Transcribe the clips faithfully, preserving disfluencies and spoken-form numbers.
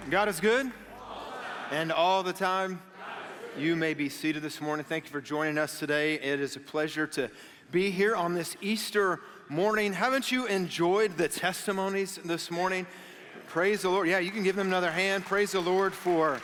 God is good, and all the time. You may be seated this morning. Thank you for joining us today. It is a pleasure to be here on this Easter morning. Haven't you enjoyed the testimonies this morning? Praise the Lord. Yeah, you can give them another hand. Praise the Lord for,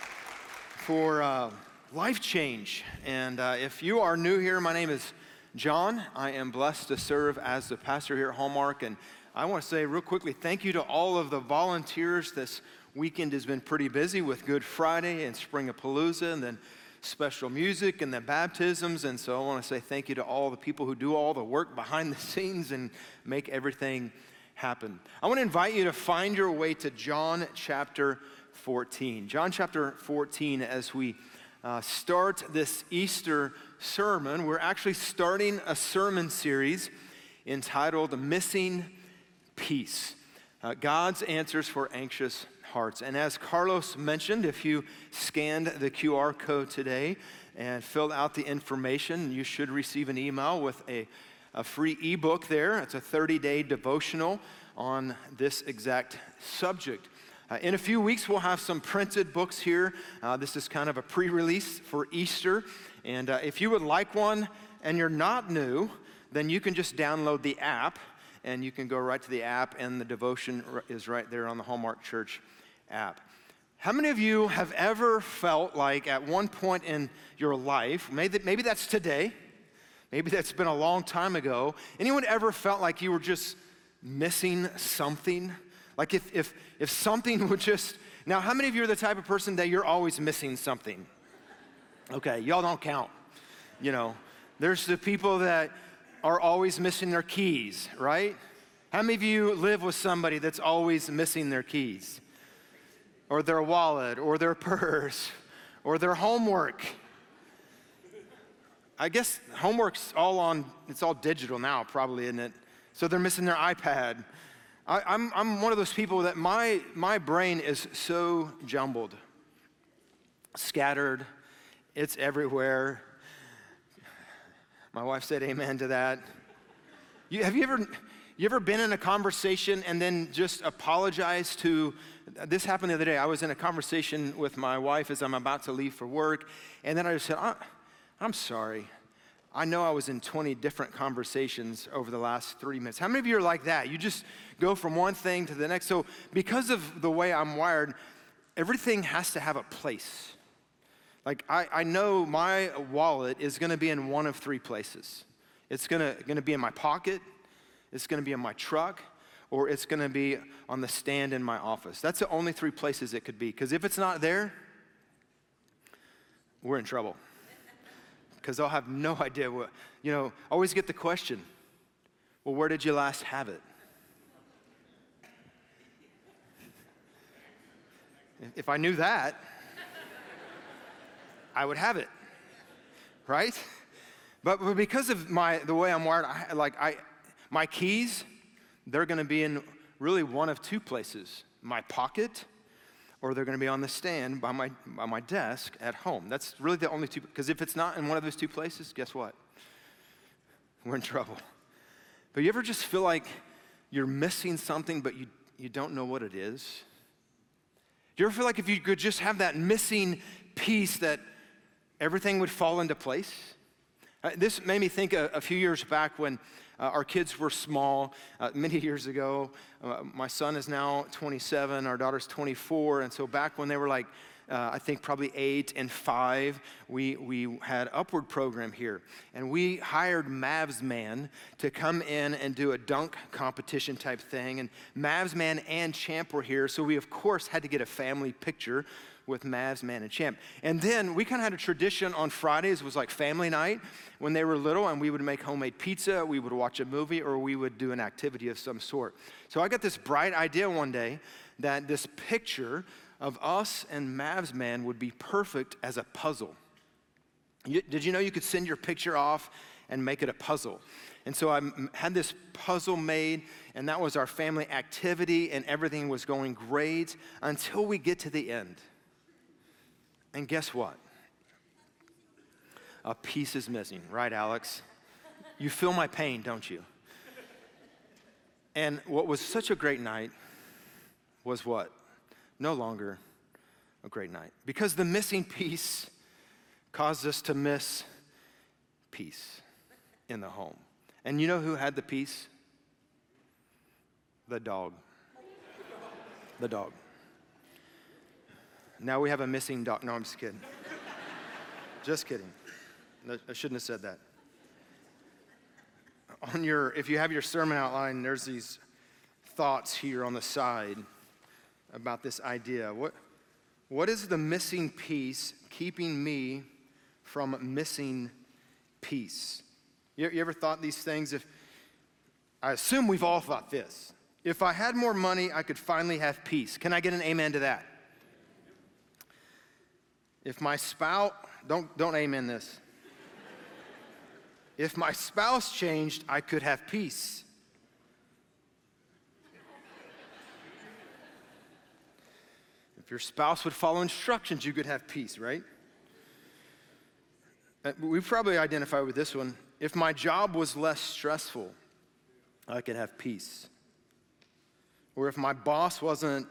for uh, life change. And uh, if you are new here, my name is John. I am blessed to serve as the pastor here at Hallmark. And I want to say real quickly, thank you to all of the volunteers. This weekend has been pretty busy with Good Friday and Spring-a-Palooza and then special music and then baptisms. And so I want to say thank you to all the people who do all the work behind the scenes and make everything happen. I want to invite you to find your way to John chapter fourteen. John chapter fourteen, as we uh, start this Easter sermon, we're actually starting a sermon series entitled Missing Peace, uh, God's Answers for Anxious Hearts. And as Carlos mentioned, if you scanned the Q R code today and filled out the information, you should receive an email with a, a free ebook there. It's a thirty-day devotional on this exact subject. Uh, in a few weeks, we'll have some printed books here. Uh, this is kind of a pre-release for Easter. And uh, if you would like one and you're not new, then you can just download the app, and you can go right to the app, and the devotion is right there on the Hallmark Church app. How many of you have ever felt like at one point in your life, maybe, maybe that's today, maybe that's been a long time ago, anyone ever felt like you were just missing something? Like if, if, if something would just, now how many of you are the type of person that you're always missing something? Okay, y'all don't count. You know, there's the people that are always missing their keys, right? How many of you live with somebody that's always missing their keys? Or their wallet, or their purse, or their homework? I guess homework's all on, it's all digital now probably, isn't it? So they're missing their iPad. I, I'm, I'm one of those people that my, my brain is so jumbled, scattered, it's everywhere. My wife said amen to that. You, have you ever, you ever been in a conversation and then just apologized to, this happened the other day. I was in a conversation with my wife as I'm about to leave for work, and then I just said, I, I'm sorry. I know I was in twenty different conversations over the last three minutes. How many of you are like that? You just go from one thing to the next. So because of the way I'm wired, everything has to have a place. Like I, I know my wallet is gonna be in one of three places. It's gonna, gonna be in my pocket, it's gonna be in my truck, or it's gonna be on the stand in my office. That's the only three places it could be. Because if it's not there, we're in trouble. Because I'll have no idea what, you know, I always get the question, well, where did you last have it? If I knew that, I would have it, right? But, but because of my the way I'm wired, I, like I, my keys, they're gonna be in really one of two places, my pocket, or they're gonna be on the stand by my, by my desk at home. That's really the only two, because if it's not in one of those two places, guess what? We're in trouble. But you ever just feel like you're missing something, but you, you don't know what it is? Do you ever feel like if you could just have that missing piece that everything would fall into place? Uh, this made me think a, a few years back when uh, our kids were small, uh, many years ago. Uh, my son is now twenty-seven, our daughter's twenty-four, and so back when they were like, uh, I think probably eight and five, we, we had Upward program here, and we hired Mavs Man to come in and do a dunk competition type thing, and Mavs Man and Champ were here, so we of course had to get a family picture with Mavs Man and Champ. And then we kind of had a tradition on Fridays. It was like family night when they were little, and we would make homemade pizza, we would watch a movie, or we would do an activity of some sort. So I got this bright idea one day that this picture of us and Mavs Man would be perfect as a puzzle. You, did you know you could send your picture off and make it a puzzle? And so I had this puzzle made, and that was our family activity, and everything was going great until we get to the end. And guess what? A piece is missing, right, Alex? You feel my pain, don't you? And what was such a great night was what? no longer a great night. Because the missing piece caused us to miss peace in the home. And you know who had the peace? The dog. The dog. Now we have a missing dog. No, I'm just kidding. Just kidding. No, I shouldn't have said that. On your, if you have your sermon outline, there's these thoughts here on the side about this idea. What, what is the missing piece keeping me from missing peace? You, you ever thought these things? If I assume we've all thought this. If I had more money, I could finally have peace. Can I get an amen to that? If my spouse, don't, don't amen this. If my spouse changed, I could have peace. If your spouse would follow instructions, you could have peace, right? We probably identify with this one. If my job was less stressful, I could have peace. Or if my boss wasn't,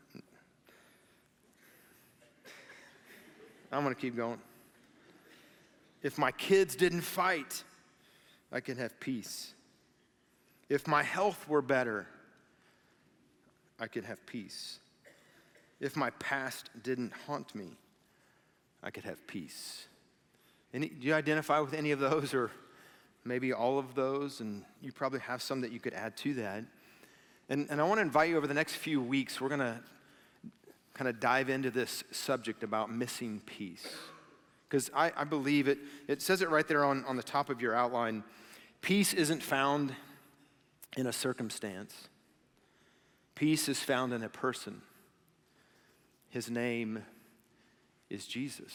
I'm going to keep going. If my kids didn't fight, I could have peace. If my health were better, I could have peace. If my past didn't haunt me, I could have peace. Any, do you identify with any of those, or maybe all of those? And you probably have some that you could add to that. And, and I want to invite you over the next few weeks, we're going to kind of dive into this subject about missing peace. Because I, I believe it, it says it right there on, on the top of your outline. Peace isn't found in a circumstance. Peace is found in a person. His name is Jesus.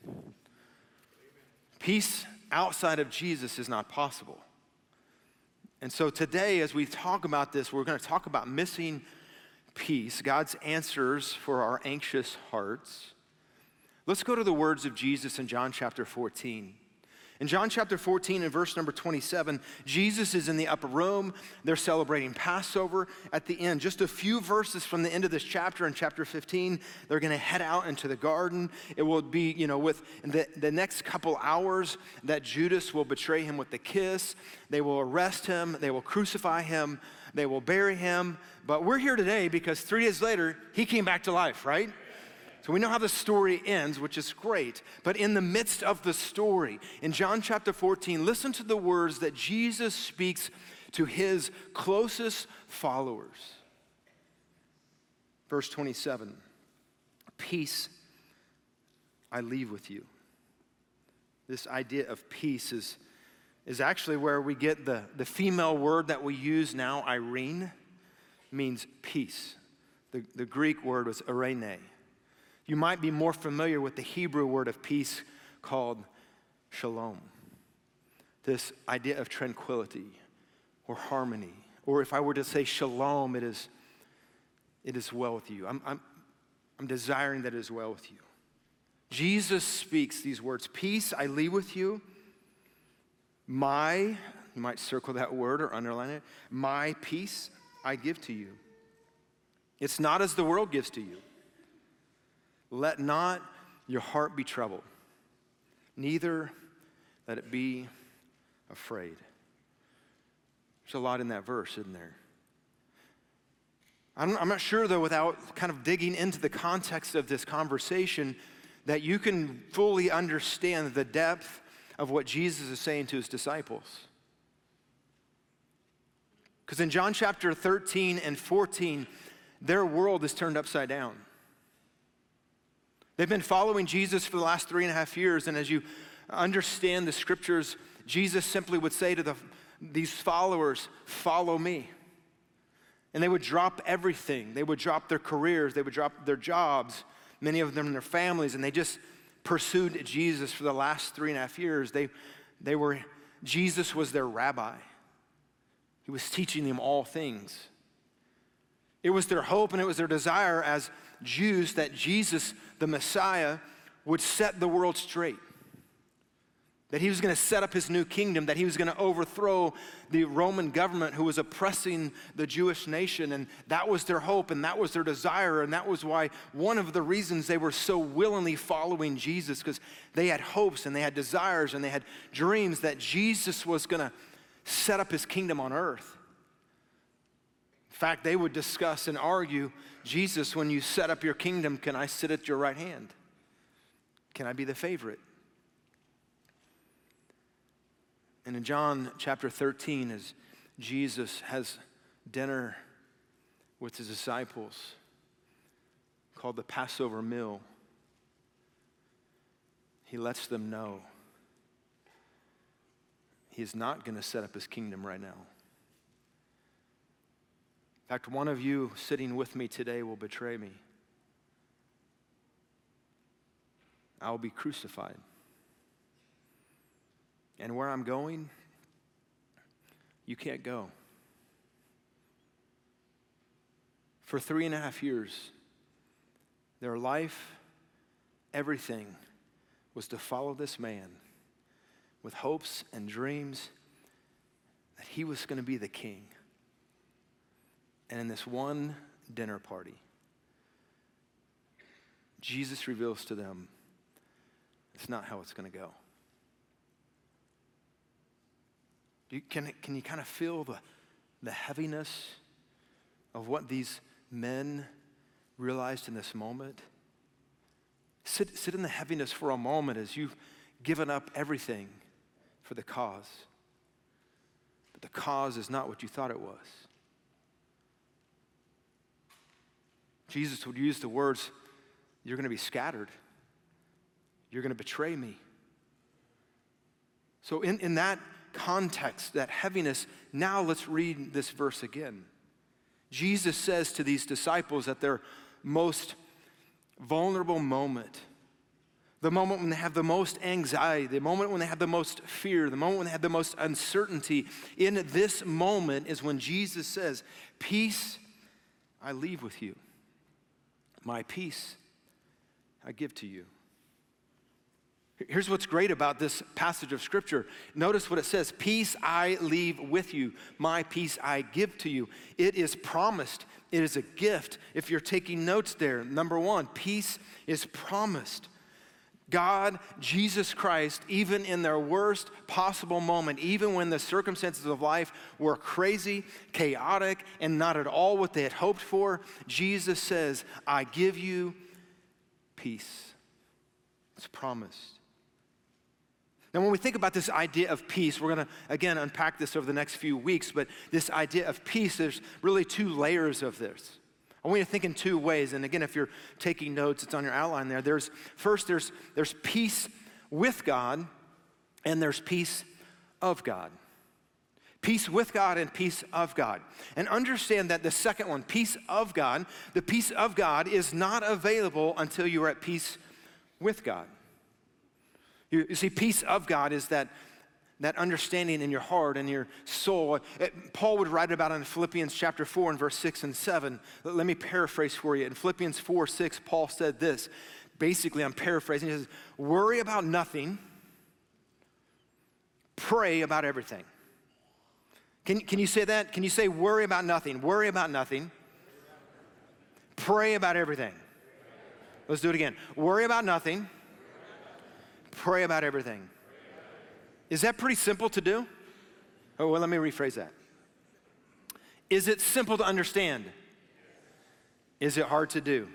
Peace outside of Jesus is not possible. And so today, as we talk about this, we're going to talk about missing peace, God's answers for our anxious hearts. Let's go to the words of Jesus in John chapter fourteen. In John chapter fourteen and verse number twenty-seven, Jesus is in the upper room. They're celebrating Passover. At the end, just a few verses from the end of this chapter, in chapter fifteen, they're going to head out into the garden. It will be, you know, with the, the next couple hours that Judas will betray him with the kiss. They will arrest him. They will crucify him. They will bury him. But we're here today because three days later, he came back to life, right? So we know how the story ends, which is great. But in the midst of the story, in John chapter fourteen, listen to the words that Jesus speaks to his closest followers. Verse twenty-seven, peace I leave with you. This idea of peace is, is actually where we get the, the female word that we use now, Irene, means peace. The, the Greek word was eirene. You might be more familiar with the Hebrew word of peace called shalom. This idea of tranquility or harmony. Or if I were to say shalom, it is, it is well with you. I'm, I'm, I'm desiring that it is well with you. Jesus speaks these words, peace I leave with you. My, you might circle that word or underline it, my peace I give to you. It's not as the world gives to you. Let not your heart be troubled, neither let it be afraid. There's a lot in that verse, isn't there? I'm, I'm not sure, though, without kind of digging into the context of this conversation, that you can fully understand the depth of what Jesus is saying to his disciples. Because in John chapter thirteen and fourteen, their world is turned upside down. They've been following Jesus for the last three and a half years, and as you understand the scriptures, Jesus simply would say to the, these followers, follow me. And they would drop everything. They would drop their careers. They would drop their jobs, many of them and their families, and they just pursued Jesus for the last three and a half years. They, they were, Jesus was their rabbi. He was teaching them all things. It was their hope and it was their desire as Jews that Jesus, the Messiah, would set the world straight. that he was going to set up his new kingdom, that he was going to overthrow the Roman government who was oppressing the Jewish nation. And that was their hope, and that was their desire, and that was why one of the reasons they were so willingly following Jesus, because they had hopes and they had desires and they had dreams that Jesus was going to set up his kingdom on earth. In fact, they would discuss and argue, Jesus, when you set up your kingdom, can I sit at your right hand? Can I be the favorite? And in John chapter thirteen, as Jesus has dinner with his disciples, called the Passover meal, he lets them know he's not going to set up his kingdom right now. In fact, one of you sitting with me today will betray me. I will be crucified. And where I'm going, you can't go. For three and a half years, their life, everything was to follow this man with hopes and dreams that he was going to be the king. And in this one dinner party, Jesus reveals to them, it's not how it's going to go. You, can, can you kind of feel the, the heaviness of what these men realized in this moment? Sit, sit in the heaviness for a moment as you've given up everything for the cause. But the cause is not what you thought it was. Jesus would use the words, you're going to be scattered. You're going to betray me. So in, in that context, that heaviness, now let's read this verse again. Jesus says to these disciples at their most vulnerable moment, the moment when they have the most anxiety, the moment when they have the most fear, the moment when they have the most uncertainty, in this moment is when Jesus says, peace I leave with you. My peace I give to you. Here's what's great about this passage of Scripture. Notice what it says, peace I leave with you, my peace I give to you. It is promised. It is a gift. If you're taking notes there, number one, peace is promised. God, Jesus Christ, even in their worst possible moment, even when the circumstances of life were crazy, chaotic, and not at all what they had hoped for, Jesus says, I give you peace. It's promised. Now, when we think about this idea of peace, we're going to, again, unpack this over the next few weeks, but this idea of peace, there's really two layers of this. I want you to think in two ways, and again, if you're taking notes, it's on your outline there. There's, first, there's, there's peace with God, and there's peace of God. Peace with God and peace of God. And understand that the second one, peace of God, the peace of God is not available until you are at peace with God. You, you see, peace of God is that, that understanding in your heart and your soul. It, Paul would write about it in Philippians chapter four and verse six and seven. Let, let me paraphrase for you. In Philippians four, six, Paul said this. Basically, I'm paraphrasing. He says, worry about nothing, pray about everything. Can, can you say that? Can you say worry about nothing? Worry about nothing, pray about everything. Let's do it again. Worry about nothing, pray about everything. Is that pretty simple to do? Oh, well, let me rephrase that. Is it simple to understand? Is it hard to do?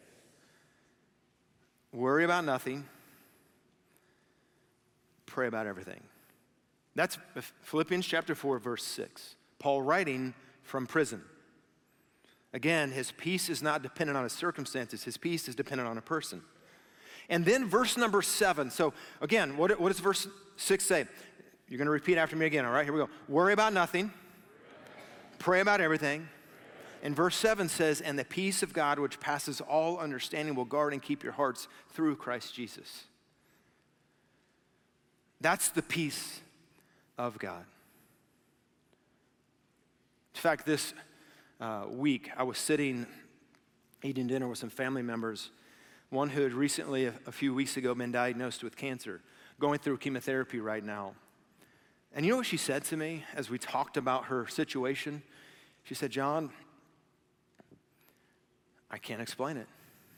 Worry about nothing, pray about everything. That's Philippians chapter four, verse six. Paul writing from prison. Again, his peace is not dependent on his circumstances. His peace is dependent on a person. And then verse number seven. So again, what, what does verse six say? You're going to repeat after me again, all right? Here we go. Worry about nothing. Pray about everything. And verse seven says, and the peace of God, which passes all understanding, will guard and keep your hearts through Christ Jesus. That's the peace of God. In fact, this uh, week, I was sitting eating dinner with some family members, one who had recently, a, a few weeks ago, been diagnosed with cancer. going through chemotherapy right now. And you know what she said to me as we talked about her situation? She said, John, I can't explain it.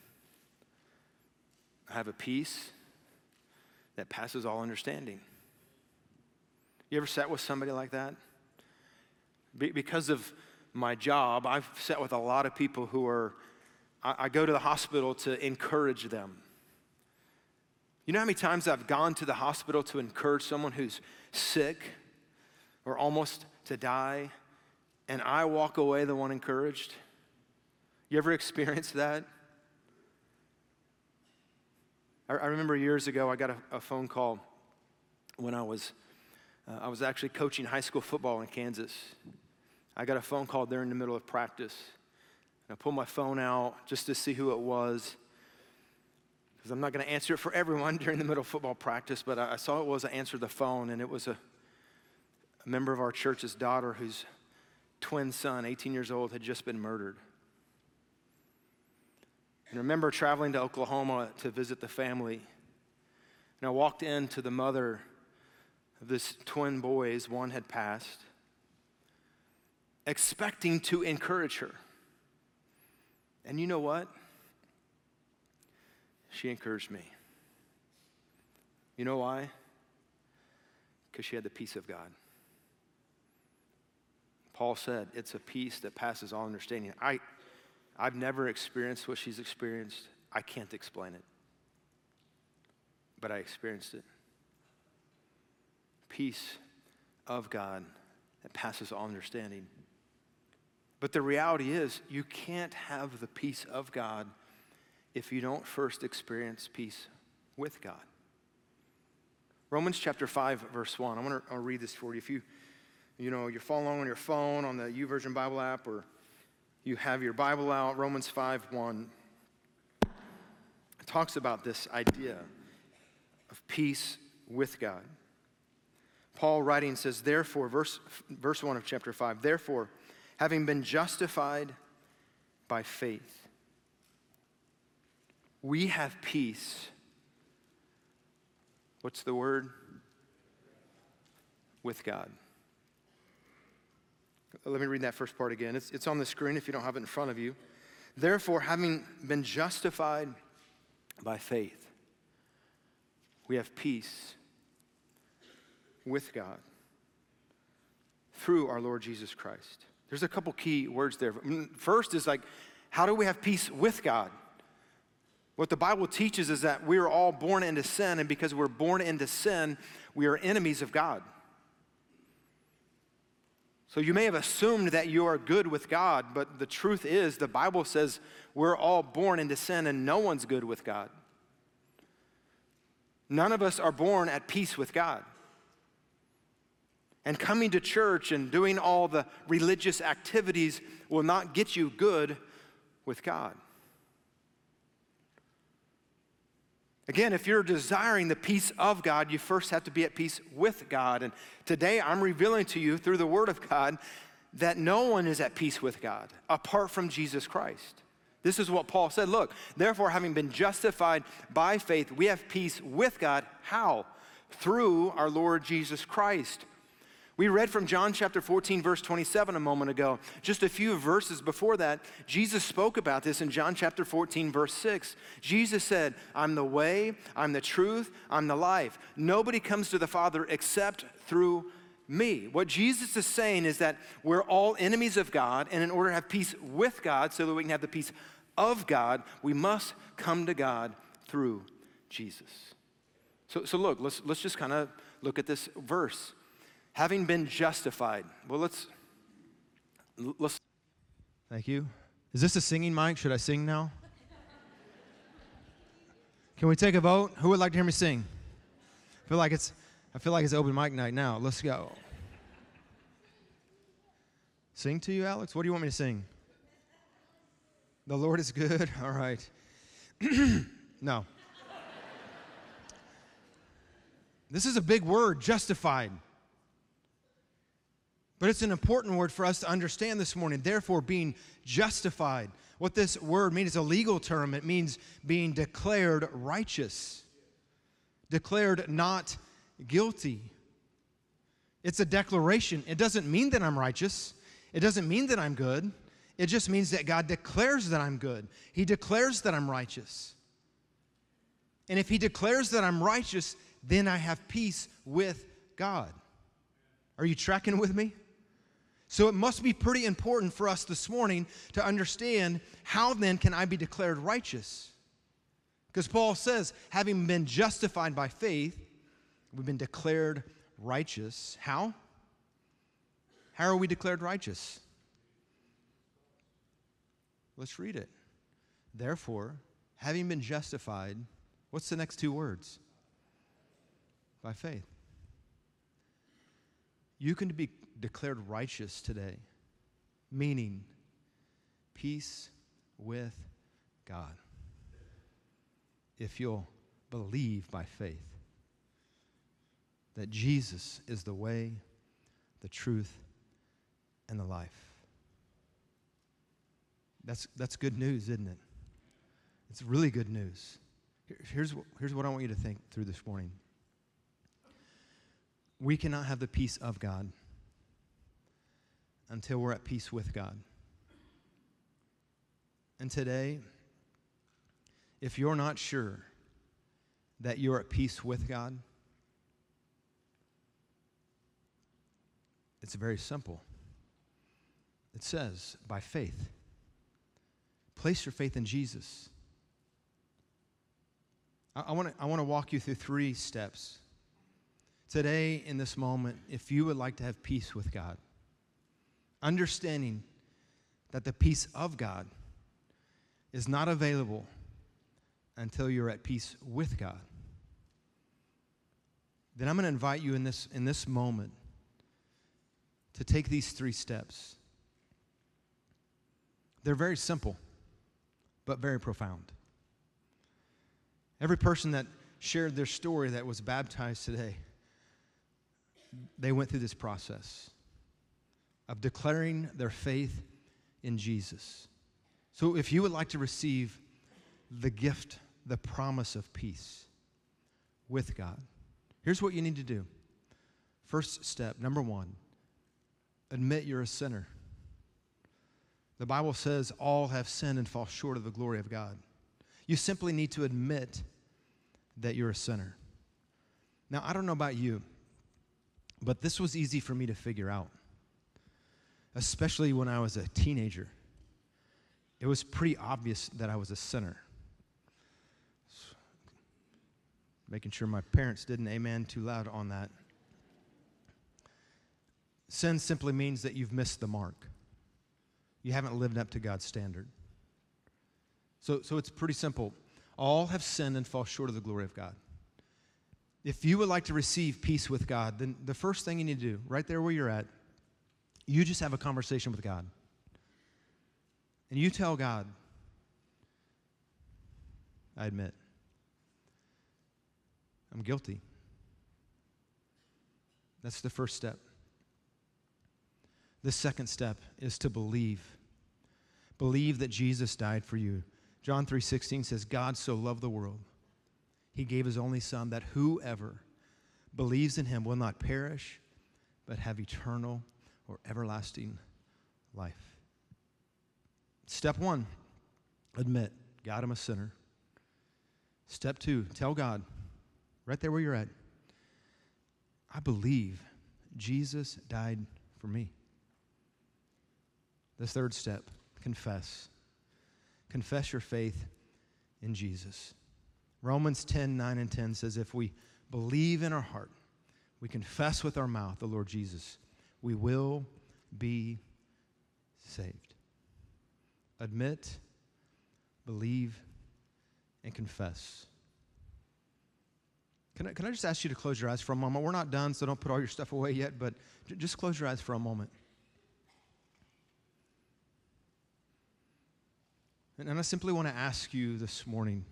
I have a peace that passes all understanding. You ever sat with somebody like that? Be- because of my job, I've sat with a lot of people who are, I, I go to the hospital to encourage them. You know how many times I've gone to the hospital to encourage someone who's sick or almost to die, and I walk away the one encouraged? You ever experienced that? I, I remember years ago, I got a, a phone call when I was, uh, I was actually coaching high school football in Kansas. I got a phone call there in the middle of practice. And I pulled my phone out just to see who it was, because I'm not going to answer it for everyone during the middle of football practice, but I, I saw it was, I answered the phone, and it was a, a member of our church's daughter whose twin son, eighteen years old, had just been murdered. And I remember traveling to Oklahoma to visit the family, and I walked into the mother of this twin boys, one had passed, expecting to encourage her. And you know what? She encouraged me. You know why? Because she had the peace of God. Paul said, it's a peace that passes all understanding. I, I've never experienced what she's experienced. I can't explain it. But I experienced it. Peace of God that passes all understanding. But the reality is, you can't have the peace of God if you don't first experience peace with God. Romans chapter five, verse one. I want to I'll read this for you. If you, you know, you're following along on your phone, on the YouVersion Bible app, or you have your Bible out, Romans five, one. It talks about this idea of peace with God. Paul writing says, therefore, verse, verse one of chapter five, therefore, having been justified by faith, we have peace. What's the word? With God. Let me read that first part again. It's, it's on the screen if you don't have it in front of you. Therefore, having been justified by faith, we have peace with God through our Lord Jesus Christ. There's a couple key words there. First is like, how do we have peace with God? What the Bible teaches is that we are all born into sin, and because we're born into sin, we are enemies of God. So you may have assumed that you are good with God, but the truth is, the Bible says we're all born into sin and no one's good with God. None of us are born at peace with God. And coming to church and doing all the religious activities will not get you good with God. Again, if you're desiring the peace of God, you first have to be at peace with God. And today I'm revealing to you through the Word of God that no one is at peace with God apart from Jesus Christ. This is what Paul said. Look, therefore, having been justified by faith, we have peace with God. How? Through our Lord Jesus Christ. We read from John chapter fourteen, verse twenty-seven a moment ago. Just a few verses before that, Jesus spoke about this in John chapter fourteen, verse six. Jesus said, I'm the way, I'm the truth, I'm the life. Nobody comes to the Father except through me. What Jesus is saying is that we're all enemies of God, and in order to have peace with God so that we can have the peace of God, we must come to God through Jesus. So, so look, let's, let's just kind of look at this verse. Having been justified. Well, let's, let's. Thank you. Is this a singing mic? Should I sing now? Can we take a vote? Who would like to hear me sing? I feel like it's, I feel like it's open mic night now. Let's go. Sing to you, Alex? What do you want me to sing? The Lord is good. All right. No. This is a big word, justified. But it's an important word for us to understand this morning. Therefore, being justified. What this word means is a legal term. It means being declared righteous. declared not guilty. It's a declaration. It doesn't mean that I'm righteous. It doesn't mean that I'm good. It just means that God declares that I'm good. He declares that I'm righteous. And if He declares that I'm righteous, then I have peace with God. Are you tracking with me? So it must be pretty important for us this morning to understand, how then can I be declared righteous? Because Paul says, having been justified by faith, we've been declared righteous. How? How are we declared righteous? Let's read it. Therefore, having been justified, what's the next two words? By faith. You can be declared righteous today, meaning peace with God, if you'll believe by faith that Jesus is the way, the truth, and the life. That's, that's good news, isn't it? It's really good news. Here, here's, here's what I want you to think through this morning. We cannot have the peace of God until we're at peace with God. And today, if you're not sure that you're at peace with God, it's very simple. It says, by faith. Place your faith in Jesus. I, I want to I want to walk you through three steps. Today, in this moment, if you would like to have peace with God, understanding that the peace of God is not available until you're at peace with God, then I'm going to invite you in this, in this moment to take these three steps. They're very simple, but very profound. Every person that shared their story that was baptized today, they went through this process of declaring their faith in Jesus. So if you would like to receive the gift, the promise of peace with God, here's what you need to do. First step, number one, admit you're a sinner. The Bible says all have sinned and fall short of the glory of God. You simply need to admit that you're a sinner. Now, I don't know about you, but this was easy for me to figure out, especially when I was a teenager. It was pretty obvious that I was a sinner. Making sure my parents didn't amen too loud on that. Sin simply means that you've missed the mark. You haven't lived up to God's standard. So, so it's pretty simple. All have sinned and fall short of the glory of God. If you would like to receive peace with God, then the first thing you need to do, right there where you're at, you just have a conversation with God. And you tell God, I admit, I'm guilty. That's the first step. The second step is to believe. Believe that Jesus died for you. John three sixteen says, God so loved the world, He gave His only Son, that whoever believes in Him will not perish, but have eternal or everlasting life. Step one, admit, God, I'm a sinner. Step two, tell God, right there where you're at, I believe Jesus died for me. The third step, confess. Confess your faith in Jesus. Romans ten, nine and ten says, if we believe in our heart, we confess with our mouth the Lord Jesus, we will be saved. Admit, believe, and confess. Can I, can I just ask you to close your eyes for a moment? We're not done, so don't put all your stuff away yet, but j- just close your eyes for a moment. And, and I simply want to ask you this morning.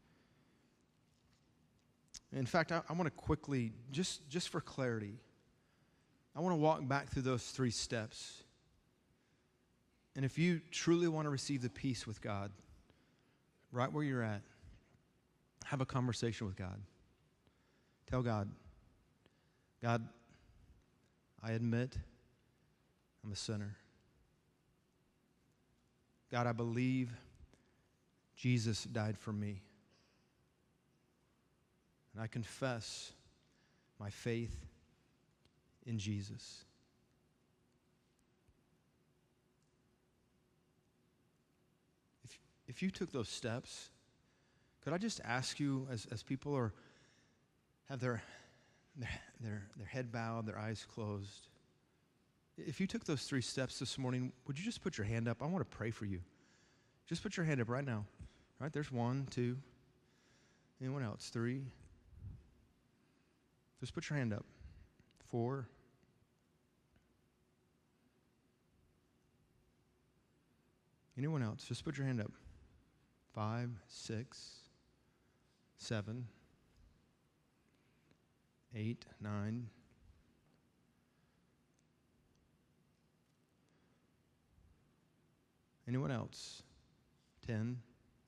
In fact, I, I want to quickly, just, just for clarity, I want to walk back through those three steps. And if you truly want to receive the peace with God, right where you're at, have a conversation with God. Tell God, God, I admit I'm a sinner. God, I believe Jesus died for me. And I confess my faith in Jesus. If, if you took those steps, could I just ask you, as, as people are have their, their, their, their head bowed, their eyes closed, if you took those three steps this morning, would you just put your hand up? I want to pray for you. Just put your hand up right now. All right, there's one, two. Anyone else? Three. Just put your hand up. Four. Anyone else? Just put your hand up. Five, six, seven, eight, nine. Anyone else? Ten.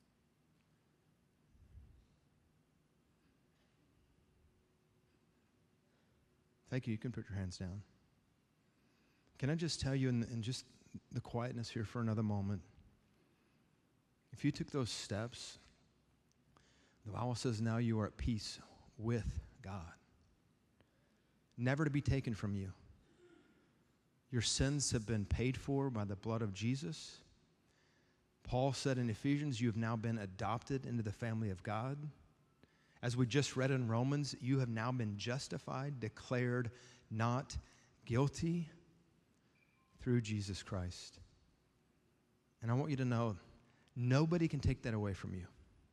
Thank you. You can put your hands down. Can I just tell you in, in just the quietness here for another moment, if you took those steps, the Bible says now you are at peace with God, never to be taken from you. Your sins have been paid for by the blood of Jesus. Paul said in Ephesians, you have now been adopted into the family of God. As we just read in Romans, you have now been justified, declared not guilty through Jesus Christ. And I want you to know, nobody can take that away from you.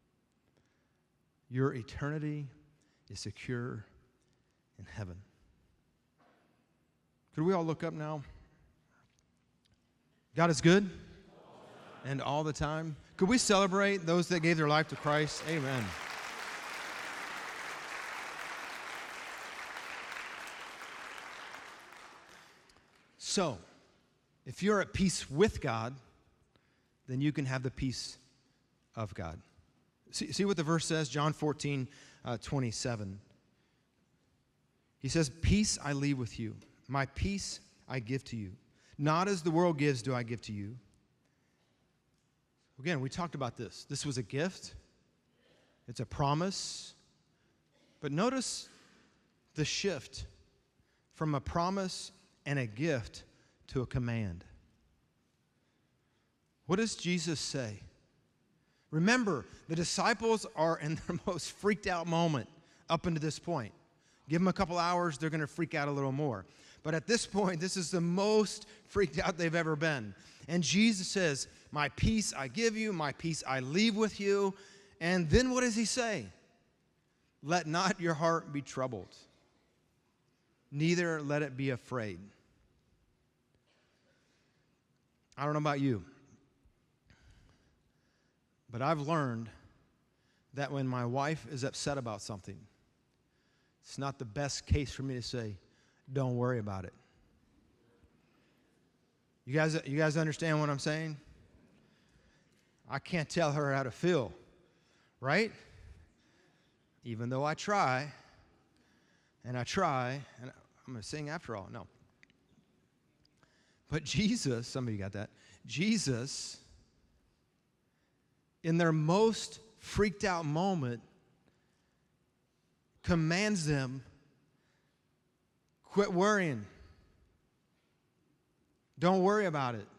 Your eternity is secure in heaven. Could we all look up now? God is good, and all the time. Could we celebrate those that gave their life to Christ? Amen. So, if you're at peace with God, then you can have the peace of God. See, see what the verse says, John fourteen, uh, twenty-seven. He says, peace I leave with you. My peace I give to you. Not as the world gives do I give to you. Again, we talked about this. This was a gift. It's a promise. But notice the shift from a promise and a gift to a command. What does Jesus say? Remember, the disciples are in their most freaked out moment up until this point. Give them a couple hours, they're going to freak out a little more. But at this point, this is the most freaked out they've ever been. And Jesus says, my peace I give you, my peace I leave with you. And then what does he say? Let not your heart be troubled, neither let it be afraid. I don't know about you, but I've learned that when my wife is upset about something, it's not the best case for me to say, don't worry about it. You guys, you guys understand what I'm saying? I can't tell her how to feel, right? Even though I try, and I try, and I'm going to sing after all. No. But Jesus, some of you got that, Jesus, in their most freaked out moment, commands them, quit worrying. Don't worry about it.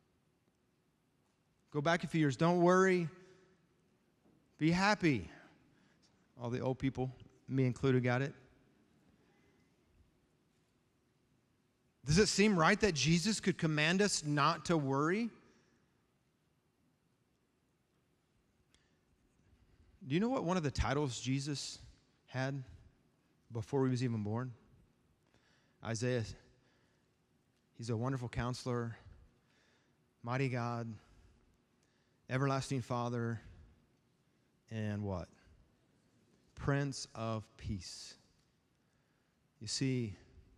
Go back a few years. Don't worry. Be happy. All the old people, me included, got it. Does it seem right that Jesus could command us not to worry? Do you know what one of the titles Jesus had before he was even born? Isaiah, he's a wonderful counselor, mighty God, everlasting Father, and what? Prince of Peace. You see,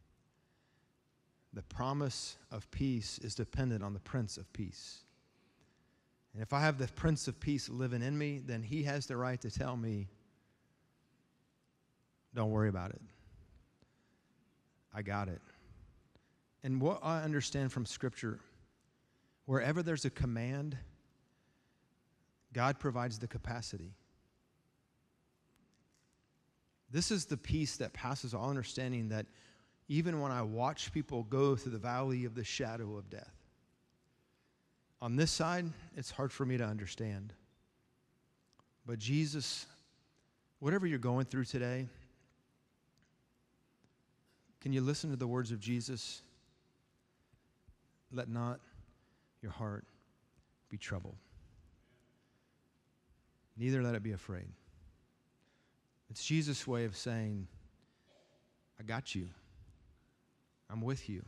the promise of peace is dependent on the Prince of Peace. And if I have the Prince of Peace living in me, then he has the right to tell me Don't worry about it. I got it. And what I understand from Scripture, wherever there's a command, God provides the capacity. This is the peace that passes all understanding, that even when I watch people go through the valley of the shadow of death, on this side, it's hard for me to understand. But Jesus, whatever you're going through today, can you listen to the words of Jesus? Let not your heart be troubled. Neither let it be afraid. It's Jesus' way of saying, I got you. I'm with you.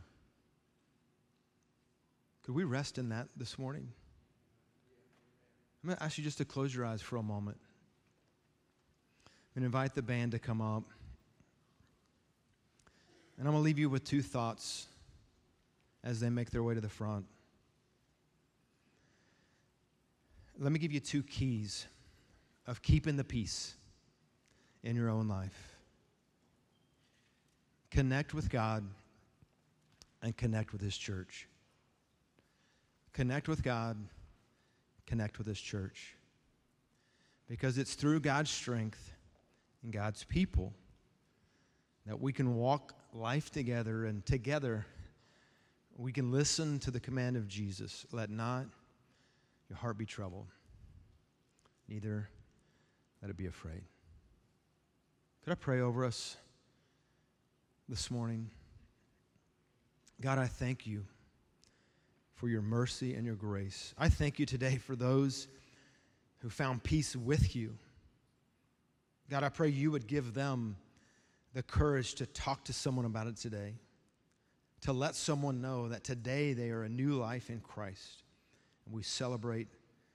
Could we rest in that this morning? I'm going to ask you just to close your eyes for a moment and invite the band to come up. And I'm going to leave you with two thoughts as they make their way to the front. Let me give you two keys of keeping the peace in your own life. Connect with God and connect with His church. Connect with God, connect with His church. Because it's through God's strength and God's people that we can walk life together, and together we can listen to the command of Jesus. Let not your heart be troubled, neither let it be afraid. Could I pray over us this morning? God, I thank you for your mercy and your grace. I thank you today for those who found peace with you. God, I pray you would give them the courage to talk to someone about it today, to let someone know that today they are a new life in Christ. And we celebrate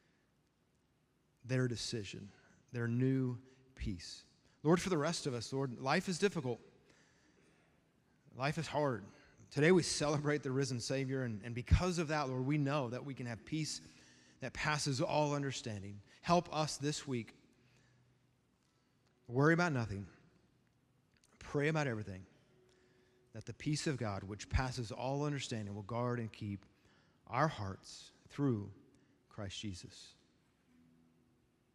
their decision, their new peace. Lord, for the rest of us, Lord, life is difficult. Life is hard. Today we celebrate the risen Savior, and, and because of that, Lord, we know that we can have peace that passes all understanding. Help us this week. Worry about nothing. Pray about everything. That the peace of God, which passes all understanding, will guard and keep our hearts through Christ Jesus.